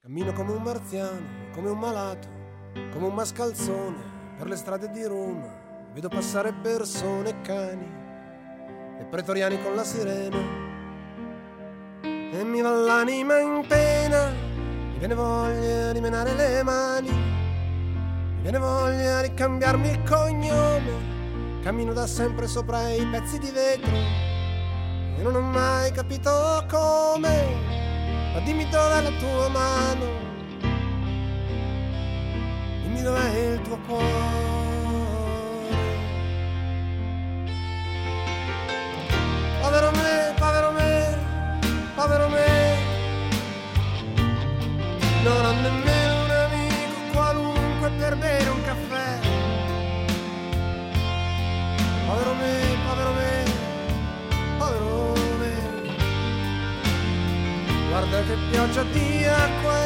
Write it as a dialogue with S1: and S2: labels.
S1: Cammino come un marziano, come un malato, come un mascalzone per le strade di Roma. Vedo passare persone e cani e pretoriani con la sirena. E mi va l'anima in pena, mi viene voglia di menare le mani, mi viene voglia di cambiarmi il cognome. Cammino da sempre sopra i pezzi di vetro e non ho mai capito come. Ma dimmi dov'è la tua mano, dimmi dov'è il tuo cuore. Povero me, povero me, povero me, non ho nemmeno un amico qualunque per bere un caffè. Povero me, povero me, povero me. Guarda che pioggia di acqua